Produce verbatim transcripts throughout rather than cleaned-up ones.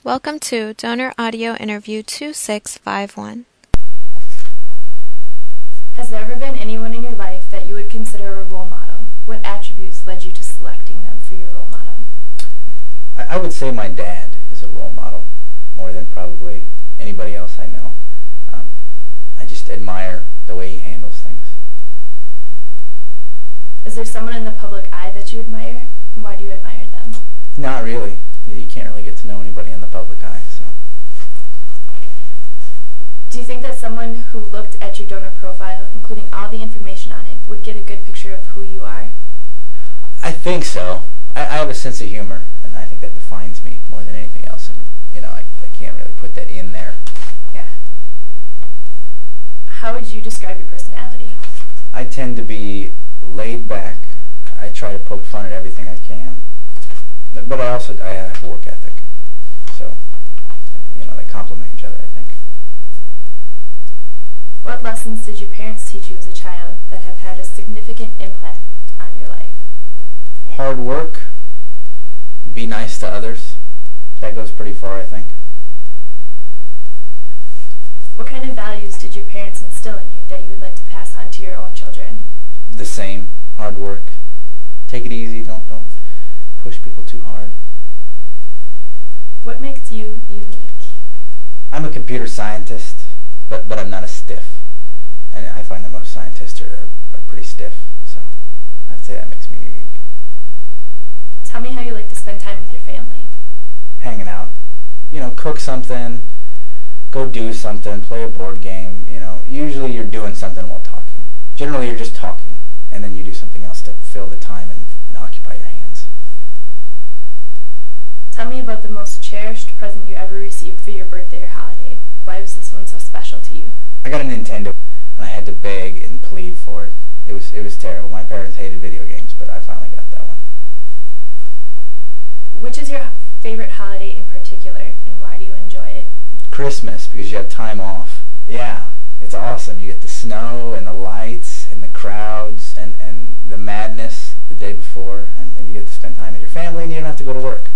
Welcome to Donor Audio Interview two six five one. Has there ever been anyone in your life that you would consider a role model? What attributes led you to selecting them for your role model? I, I would say my dad is a role model, more than probably anybody else I know. Um, I just admire the way he handles things. Is there someone in the public eye that you admire? And why do you admire them? Not really. You, you can't really get to know anybody in the public eye. So. Do you think that someone who looked at your donor profile, including all the information on it, would get a good picture of who you are? I think so. I, I have a sense of humor, and I think that defines me more than anything else. And you know, I, I can't really put that in there. Yeah. How would you describe your personality? I tend to be laid back. I try to poke fun at everything I can. But I also I have a work ethic. So, you know, they complement each other, I think. What lessons did your parents teach you as a child that have had a significant impact on your life? Hard work. Be nice to others. That goes pretty far, I think. What kind of values did your parents instill in you that you would like to pass on to your own children? The same. Hard work. Take it easy. Don't don't push people too hard. What makes you unique? I'm a computer scientist, but but I'm not a stiff. And I find that most scientists are, are pretty stiff. So I'd say that makes me unique. Tell me how you like to spend time with your family. Hanging out. You know, cook something, go do something, play a board game. You know, usually you're doing something while talking. Generally you're just talking, and then you do something else to fill the time and, and occupy your hands. Tell me about the most cherished present you ever received for your birthday or holiday. Why was this one so special to you? I got a Nintendo, and I had to beg and plead for it. It was it was terrible. My parents hated video games, but I finally got that one. Which is your favorite holiday in particular, and why do you enjoy it? Christmas, because you have time off. Yeah, it's awesome. You get the snow and the lights and the crowds and, and the madness the day before, and, and you get to spend time with your family, and you don't have to go to work.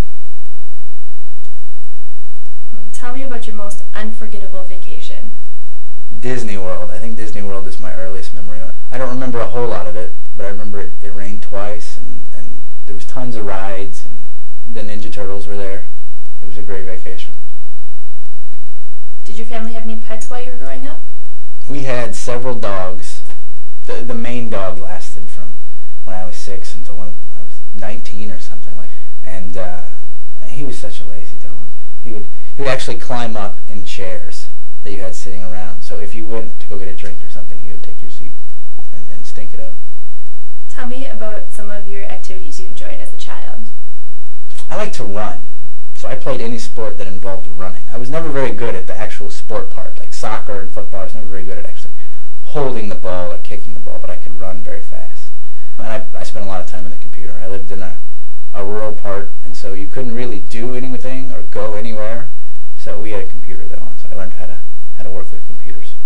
Tell me about your most unforgettable vacation. Disney World. I think Disney World is my earliest memory. I don't remember a whole lot of it, but I remember it, it rained twice, and, and there was tons of rides, and the Ninja Turtles were there. It was a great vacation. Did your family have any pets while you were growing up? We had several dogs. The, the main dog lasted from when I was six until when I was nineteen or something like that. And uh, he was such a lazy dog. He would he would actually climb up in chairs that you had sitting around. So if you went to go get a drink or something, he would take your seat and, and stink it up. Tell me about some of your activities you enjoyed as a child. I like to run. So I played any sport that involved running. I was never very good at the actual sport part, like soccer and football. I was never very good at actually holding the ball or kicking the ball, but I could run very fast. And I, I spent a lot of time in the computer. I lived in a, a rural part, and so you couldn't really do anything or go anywhere. So we had a computer though, and so I learned how to how to work with computers.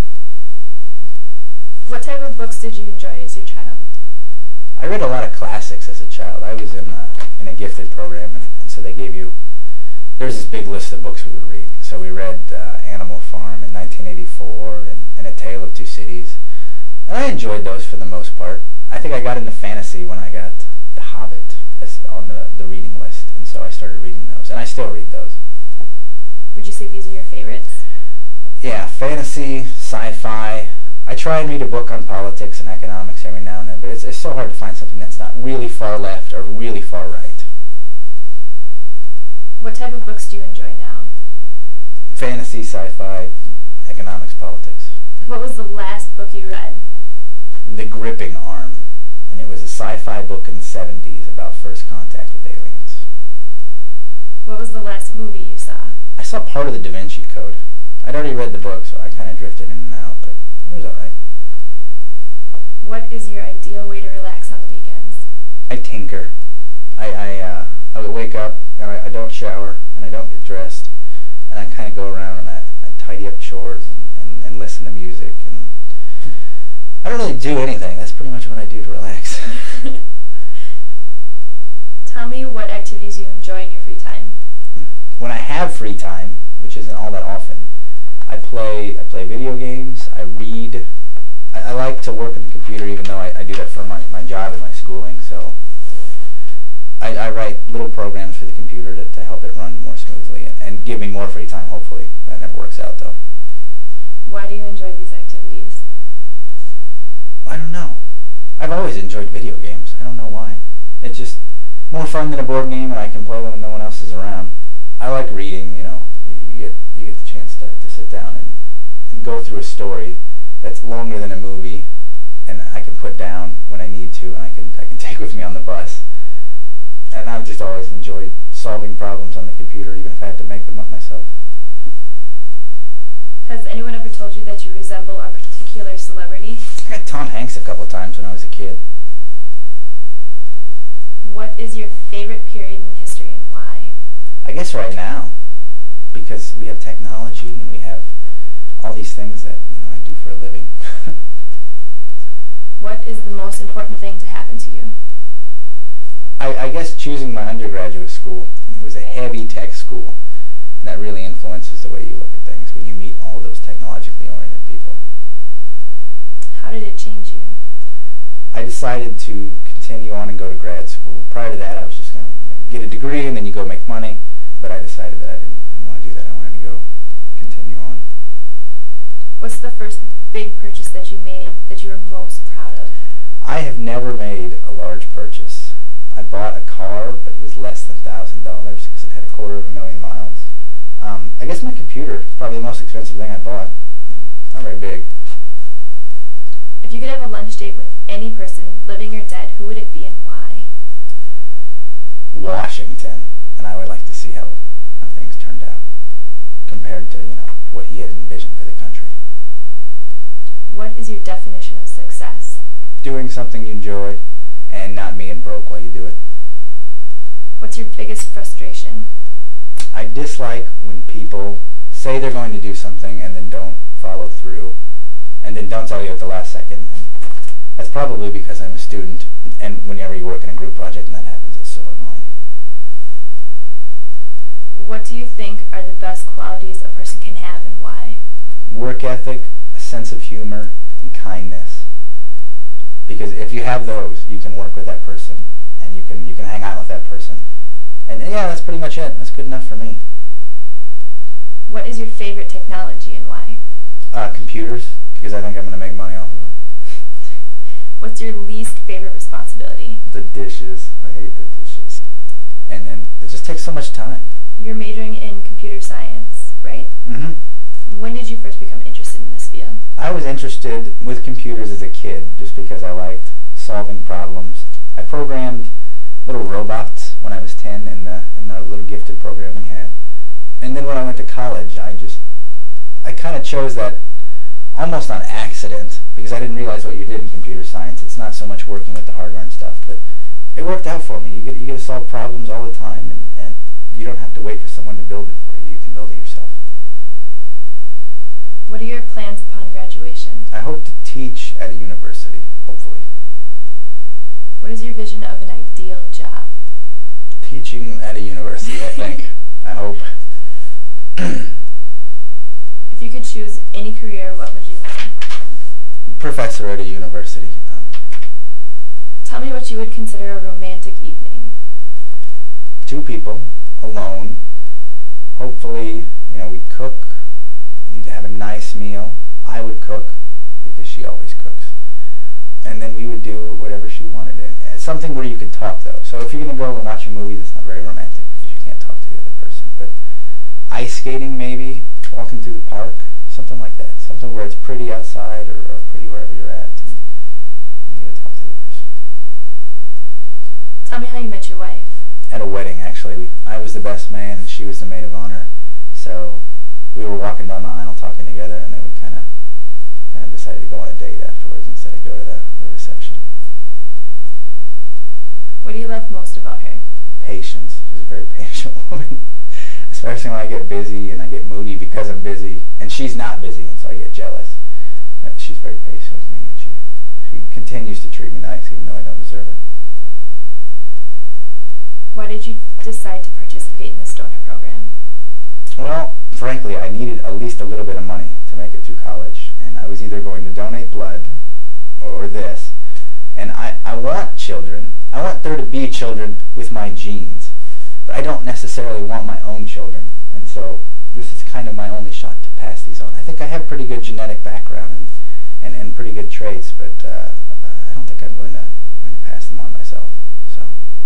What type of books did you enjoy as your child? I read a lot of classics as a child. I was in a, in a gifted program, and, and so they gave you, there's this big list of books we would read. So we read uh, Animal Farm in nineteen eighty-four and, and A Tale of Two Cities. And I enjoyed those for the most part. I think I got into fantasy when I got The Hobbit as on the, the reading list, and so I started reading those, and I still read those. Would you say these are your favorites? Yeah, fantasy, sci-fi. I try and read a book on politics and economics every now and then, but it's, it's so hard to find something that's not really far left or really far right. What type of books do you enjoy now? Fantasy, sci-fi, economics, politics. What was the last book you read? The Gripping Arm, and it was a sci-fi book in the seventies about first contact with aliens. What was the last movie you saw? I saw part of the Da Vinci Code. I'd already read the book, so I kind of drifted in and out, but it was all right. What is your ideal way to relax on the weekends? I tinker. I I, uh, I would wake up, and I, I don't shower, and I don't get dressed, and I kind of go around and I, I tidy up chores and, and, and listen to music, and I don't really do anything. That's pretty much what I do to relax. Tell me what activities you enjoy in your free time. when I have free time, which isn't all that often, I play I play video games, I read. I, I like to work on the computer even though I, I do that for my, my job and my schooling, so I, I write little programs for the computer to, to help it run more smoothly and, and give me more free time, hopefully. That never works out, though. Why do you enjoy these activities? I don't know. I've always enjoyed video games. I don't know why. It's just more fun than a board game, and I can play them when no one else is around. I like reading, you know. You, you get you get the chance to, to sit down and, and go through a story that's longer than a movie, and I can put down when I need to, and I can I can take with me on the bus. And I've just always enjoyed solving problems on the computer, even if I have to make them up myself. Has anyone ever told you that you resemble a particular celebrity? I got Tom Hanks a couple times when I was a kid. What is your favorite period in history and why? I guess right now, because we have technology and we have all these things that you know I do for a living. What is the most important thing to happen to you? I, I guess choosing my undergraduate school, and it was a heavy tech school, and that really influences the way you look at things when you meet all those technologically oriented people. How did it change you? I decided to continue on and go to grad school. Prior to that, I was just going to get a degree and then you go make money, but I decided that I didn't, didn't want to do that. I wanted to go continue on. What's the first big purchase that you made that you were most proud of? I have never made a large purchase. I bought a car, but it was less than one thousand dollars because it had a quarter of a million miles. Um, I guess my computer is probably the most expensive thing I bought. It's not very big. If you could have a lunch date with any person, living or dead, who would it be and why? Washington, and I would like to see how, how things turned out compared to, you know, what he had envisioned for the country. What is your definition of success? Doing something you enjoy and not being broke while you do it. What's your biggest frustration? I dislike when people say they're going to do something and then don't follow through and then don't tell you at the last second. And that's probably because I'm a student, and whenever you work in a group project and that happens, it's so annoying. What do you think are the best qualities a person can have and why? Work ethic, a sense of humor, and kindness. Because if you have those, you can work with that person, and you can you can hang out with that person. And yeah, that's pretty much it. That's good enough for me. What is your favorite technology and why? Uh, computers, because I think I'm going to make money off of them. What's your least favorite responsibility? The dishes. I hate the dishes. And then it just takes so much time. You're majoring in computer science, right? Mm-hmm. When did you first become interested in this field? I was interested with computers as a kid just because I liked solving problems. I programmed little robots when I was ten in the in the little gifted program we had. And then when I went to college, I just I kind of chose that almost on accident because I didn't realize what you did in computer science. It's not so much working with the hardware and stuff, but it worked out for me. You get you get to solve problems all the time, and, and you don't have to wait for someone to build it for you. You can build it yourself. What are your plans upon graduation? I hope to teach at a university, hopefully. What is your vision of an ideal job? Teaching at a university, I think. I hope. If you could choose any career, what would you learn? Professor at a university. Um, Tell me what you would consider a romantic evening. two people, alone. Hopefully, you know, we'd cook. You'd have a nice meal. I would cook because she always cooks. And then we would do whatever she wanted. And uh, something where you could talk, though. So if you're going to go and watch a movie, that's not very romantic because you can't talk to the other person. But ice skating, maybe, walking through the park, something like that. Something where it's pretty outside or, or pretty wherever you're at. And you get to talk to the person. Tell me how you met your wife. At a wedding, actually. We, I was the best man and she was the maid of honor. So we were walking down the aisle talking together, and then we kind of kind of decided to go on a date afterwards instead of go to the, the reception. What do you love most about her? Patience. She's a very patient woman. Especially when I get busy and I get moody because I'm busy, and she's not busy, and so I get jealous. But she's very patient with me, and she, she continues to treat me nice even though I don't deserve it. Why did you decide to participate in the Stoner program? Well, frankly, I needed at least a little bit of money to make it through college, and I was either going to donate blood or, or this. And I, I want children. I want there to be children with my genes, but I don't necessarily want my own children. And so this is kind of my only shot to pass these on. I think I have pretty good genetic background and, and, and pretty good traits, but uh, I don't think I'm going to going to pass them on myself. So,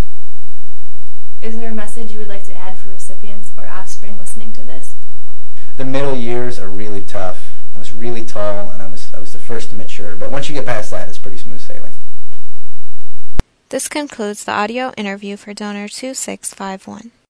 is there a message you would like to add for recipients or offspring listening to this? The middle years are really tough. I was really tall, and I was I was the first to mature. But once you get past that, it's pretty smooth sailing. This concludes the audio interview for donor two six five one.